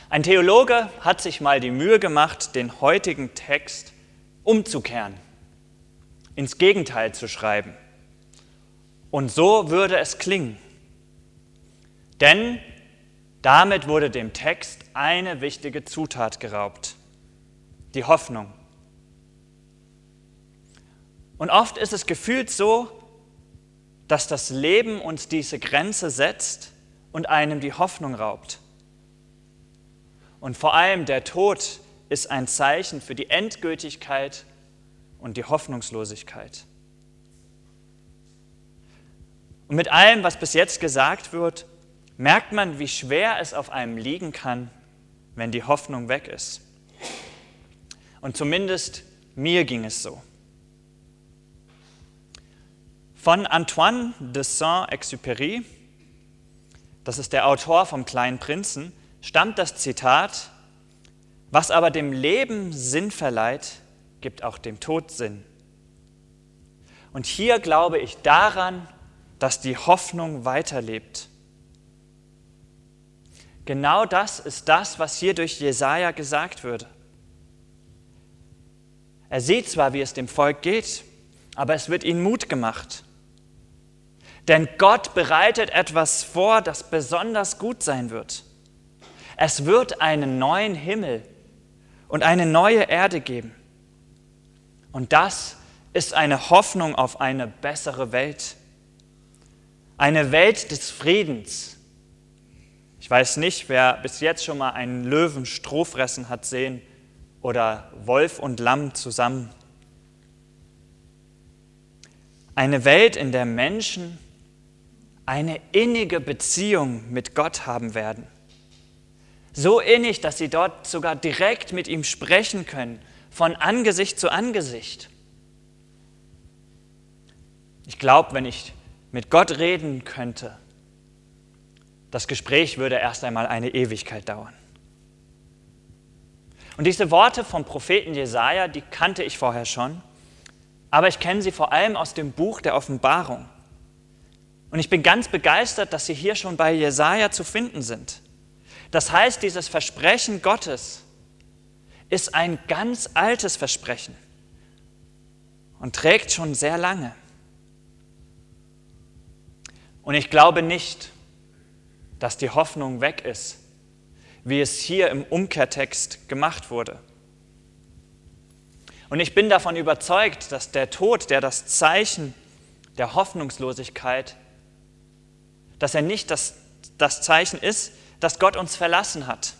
Ein Theologe hat sich mal die Mühe gemacht, den heutigen Text umzukehren, ins Gegenteil zu schreiben. Und so würde es klingen. Denn damit wurde dem Text eine wichtige Zutat geraubt: die Hoffnung. Und oft ist es gefühlt so, dass das Leben uns diese Grenze setzt und einem die Hoffnung raubt. Und vor allem der Tod ist ein Zeichen für die Endgültigkeit und die Hoffnungslosigkeit. Und mit allem, was bis jetzt gesagt wird, merkt man, wie schwer es auf einem liegen kann, wenn die Hoffnung weg ist. Und zumindest mir ging es so. Von Antoine de Saint-Exupéry, das ist der Autor vom Kleinen Prinzen, stammt das Zitat: Was aber dem Leben Sinn verleiht, gibt auch dem Tod Sinn. Und hier glaube ich daran, dass die Hoffnung weiterlebt. Genau das ist das, was hier durch Jesaja gesagt wird. Er sieht zwar, wie es dem Volk geht, aber es wird ihnen Mut gemacht. Denn Gott bereitet etwas vor, das besonders gut sein wird. Es wird einen neuen Himmel und eine neue Erde geben. Und das ist eine Hoffnung auf eine bessere Welt. Eine Welt des Friedens. Ich weiß nicht, wer bis jetzt schon mal einen Löwen Stroh fressen hat sehen oder Wolf und Lamm zusammen. Eine Welt, in der Menschen eine innige Beziehung mit Gott haben werden. So innig, dass sie dort sogar direkt mit ihm sprechen können, von Angesicht zu Angesicht. Ich glaube, wenn ich mit Gott reden könnte, das Gespräch würde erst einmal eine Ewigkeit dauern. Und diese Worte vom Propheten Jesaja, die kannte ich vorher schon, aber ich kenne sie vor allem aus dem Buch der Offenbarung. Und ich bin ganz begeistert, dass sie hier schon bei Jesaja zu finden sind. Das heißt, dieses Versprechen Gottes ist ein ganz altes Versprechen und trägt schon sehr lange. Und ich glaube nicht, dass die Hoffnung weg ist, wie es hier im Umkehrtext gemacht wurde. Und ich bin davon überzeugt, dass der Tod, der das Zeichen der Hoffnungslosigkeit, dass er nicht das Zeichen ist, dass Gott uns verlassen hat.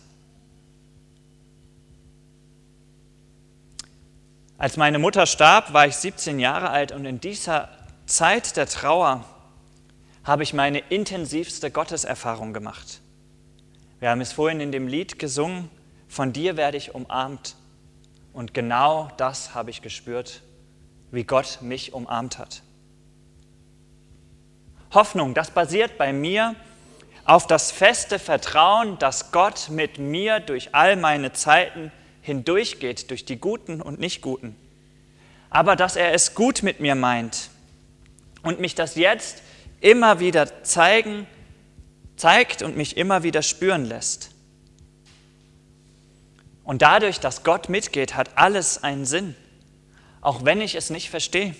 Als meine Mutter starb, war ich 17 Jahre alt und in dieser Zeit der Trauer habe ich meine intensivste Gotteserfahrung gemacht. Wir haben es vorhin in dem Lied gesungen: Von dir werde ich umarmt. Und genau das habe ich gespürt, wie Gott mich umarmt hat. Hoffnung, das basiert bei mir auf das feste Vertrauen, dass Gott mit mir durch all meine Zeiten hindurchgeht, durch die guten und nicht guten. Aber dass er es gut mit mir meint und mich das jetzt immer wieder zeigt und mich immer wieder spüren lässt. Und dadurch, dass Gott mitgeht, hat alles einen Sinn, auch wenn ich es nicht verstehe.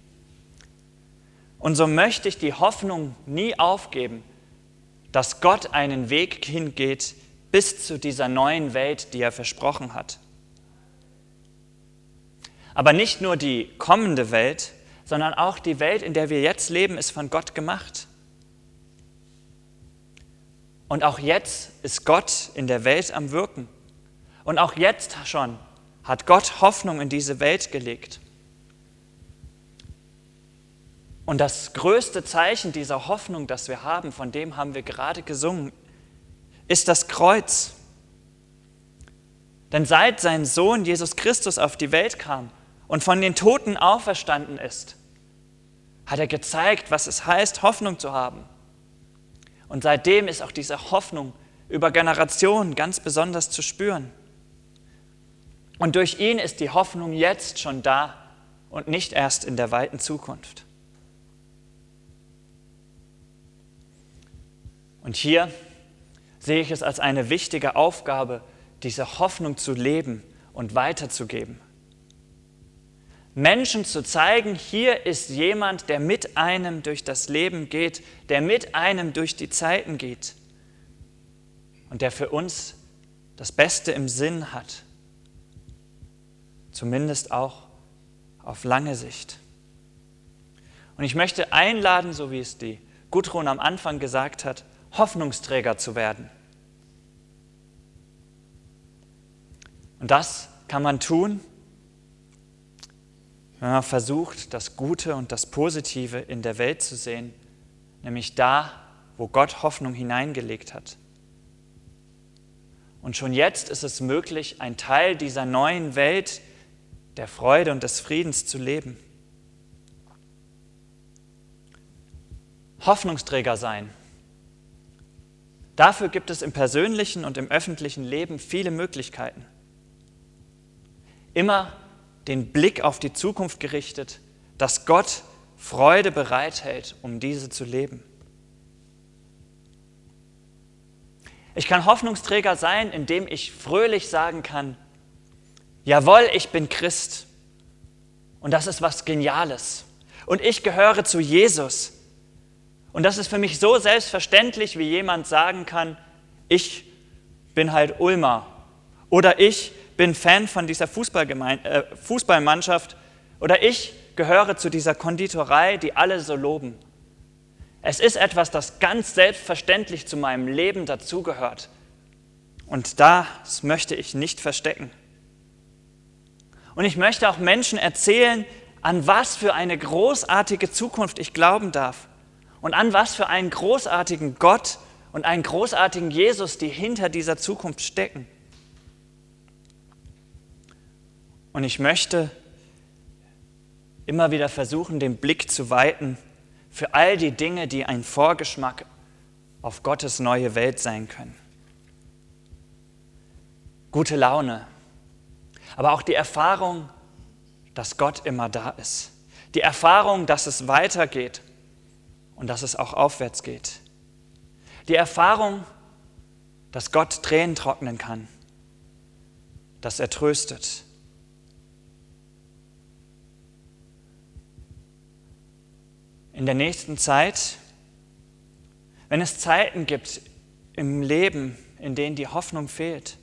Und so möchte ich die Hoffnung nie aufgeben, dass Gott einen Weg hingeht bis zu dieser neuen Welt, die er versprochen hat. Aber nicht nur die kommende Welt, sondern auch die Welt, in der wir jetzt leben, ist von Gott gemacht. Und auch jetzt ist Gott in der Welt am Wirken. Und auch jetzt schon hat Gott Hoffnung in diese Welt gelegt. Und das größte Zeichen dieser Hoffnung, das wir haben, von dem haben wir gerade gesungen, ist das Kreuz. Denn seit sein Sohn Jesus Christus auf die Welt kam und von den Toten auferstanden ist, hat er gezeigt, was es heißt, Hoffnung zu haben. Und seitdem ist auch diese Hoffnung über Generationen ganz besonders zu spüren. Und durch ihn ist die Hoffnung jetzt schon da und nicht erst in der weiten Zukunft. Und hier sehe ich es als eine wichtige Aufgabe, diese Hoffnung zu leben und weiterzugeben. Menschen zu zeigen, hier ist jemand, der mit einem durch das Leben geht, der mit einem durch die Zeiten geht und der für uns das Beste im Sinn hat, zumindest auch auf lange Sicht. Und ich möchte einladen, so wie es die Gudrun am Anfang gesagt hat, Hoffnungsträger zu werden. Und das kann man tun, wenn man versucht, das Gute und das Positive in der Welt zu sehen, nämlich da, wo Gott Hoffnung hineingelegt hat. Und schon jetzt ist es möglich, ein Teil dieser neuen Welt der Freude und des Friedens zu leben. Hoffnungsträger sein. Dafür gibt es im persönlichen und im öffentlichen Leben viele Möglichkeiten. Immer den Blick auf die Zukunft gerichtet, dass Gott Freude bereithält, um diese zu leben. Ich kann Hoffnungsträger sein, indem ich fröhlich sagen kann, jawohl, ich bin Christ und das ist was Geniales und ich gehöre zu Jesus. Und das ist für mich so selbstverständlich, wie jemand sagen kann, ich bin halt Ulmer oder ich bin Fan von dieser Fußballmannschaft oder ich gehöre zu dieser Konditorei, die alle so loben. Es ist etwas, das ganz selbstverständlich zu meinem Leben dazugehört. Und das möchte ich nicht verstecken. Und ich möchte auch Menschen erzählen, an was für eine großartige Zukunft ich glauben darf und an was für einen großartigen Gott und einen großartigen Jesus, die hinter dieser Zukunft stecken. Und ich möchte immer wieder versuchen, den Blick zu weiten für all die Dinge, die ein Vorgeschmack auf Gottes neue Welt sein können. Gute Laune, aber auch die Erfahrung, dass Gott immer da ist. Die Erfahrung, dass es weitergeht und dass es auch aufwärts geht. Die Erfahrung, dass Gott Tränen trocknen kann, dass er tröstet. In der nächsten Zeit, wenn es Zeiten gibt im Leben, in denen die Hoffnung fehlt,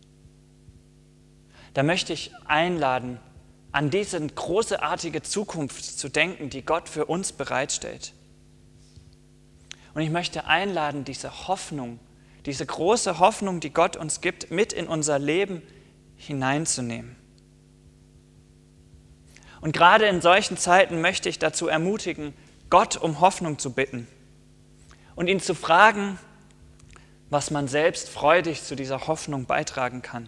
da möchte ich einladen, an diese großartige Zukunft zu denken, die Gott für uns bereitstellt. Und ich möchte einladen, diese Hoffnung, diese große Hoffnung, die Gott uns gibt, mit in unser Leben hineinzunehmen. Und gerade in solchen Zeiten möchte ich dazu ermutigen, Gott um Hoffnung zu bitten und ihn zu fragen, was man selbst freudig zu dieser Hoffnung beitragen kann.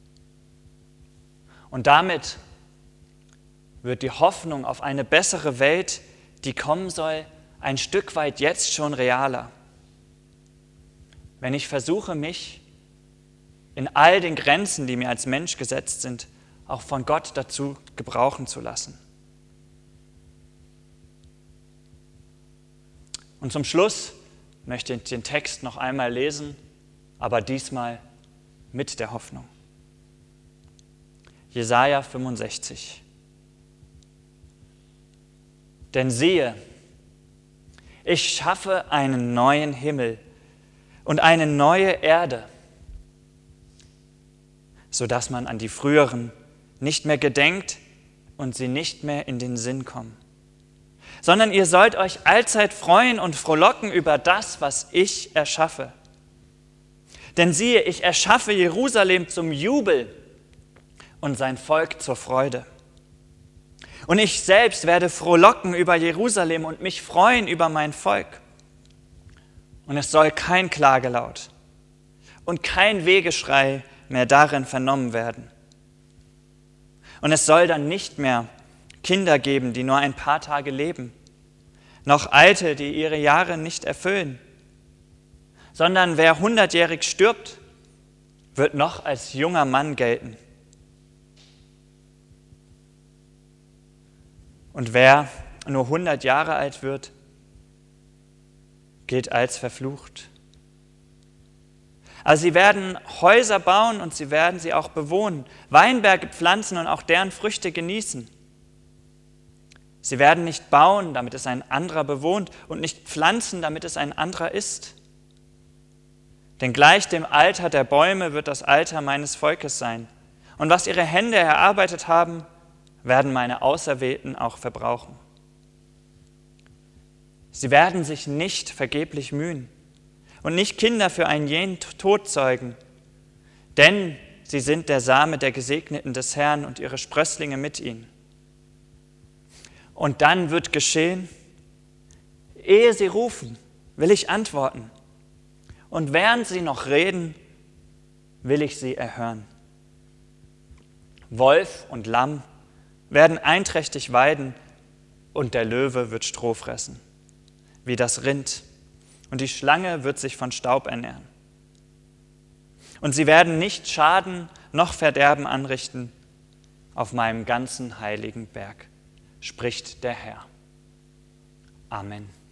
Und damit wird die Hoffnung auf eine bessere Welt, die kommen soll, ein Stück weit jetzt schon realer. Wenn ich versuche, mich in all den Grenzen, die mir als Mensch gesetzt sind, auch von Gott dazu gebrauchen zu lassen. Und zum Schluss möchte ich den Text noch einmal lesen, aber diesmal mit der Hoffnung. Jesaja 65. Denn siehe, ich schaffe einen neuen Himmel und eine neue Erde, sodass man an die früheren nicht mehr gedenkt und sie nicht mehr in den Sinn kommen. Sondern ihr sollt euch allzeit freuen und frohlocken über das, was ich erschaffe. Denn siehe, ich erschaffe Jerusalem zum Jubel und sein Volk zur Freude. Und ich selbst werde frohlocken über Jerusalem und mich freuen über mein Volk. Und es soll kein Klagelaut und kein Wehgeschrei mehr darin vernommen werden. Und es soll dann nicht mehr Kinder geben, die nur ein paar Tage leben, noch Alte, die ihre Jahre nicht erfüllen, sondern wer 100-jährig stirbt, wird noch als junger Mann gelten. Und wer nur 100 Jahre alt wird, gilt als verflucht. Also sie werden Häuser bauen und sie werden sie auch bewohnen, Weinberge pflanzen und auch deren Früchte genießen. Sie werden nicht bauen, damit es ein anderer bewohnt, und nicht pflanzen, damit es ein anderer isst. Denn gleich dem Alter der Bäume wird das Alter meines Volkes sein. Und was ihre Hände erarbeitet haben, werden meine Auserwählten auch verbrauchen. Sie werden sich nicht vergeblich mühen und nicht Kinder für einen jenen Tod zeugen, denn sie sind der Same der Gesegneten des Herrn und ihre Sprösslinge mit ihnen. Und dann wird geschehen, ehe sie rufen, will ich antworten. Und während sie noch reden, will ich sie erhören. Wolf und Lamm werden einträchtig weiden und der Löwe wird Stroh fressen, wie das Rind, und die Schlange wird sich von Staub ernähren. Und sie werden nicht Schaden noch Verderben anrichten auf meinem ganzen heiligen Berg, spricht der Herr. Amen.